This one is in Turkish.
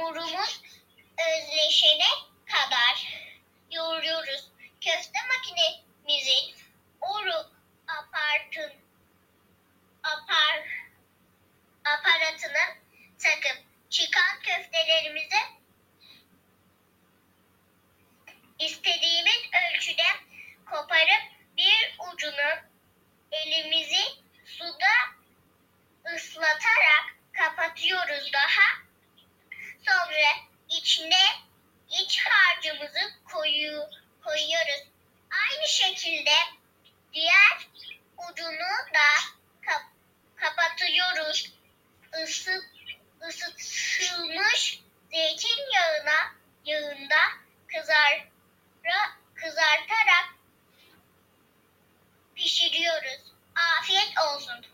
hamurumuz özleşene kadar yoğuruyoruz. Köfte makinemizin aparatını takıp çıkan köftelerimizi istediğimiz ölçüde koparıp bir ucunu elimizi suda ıslatarak kapatıyoruz daha. Sonra içine iç harcımızı koyuyoruz. Aynı şekilde diğer ucunu da kapatıyoruz. Isıtılmış yağında kızartarak pişiriyoruz. Afiyet olsun.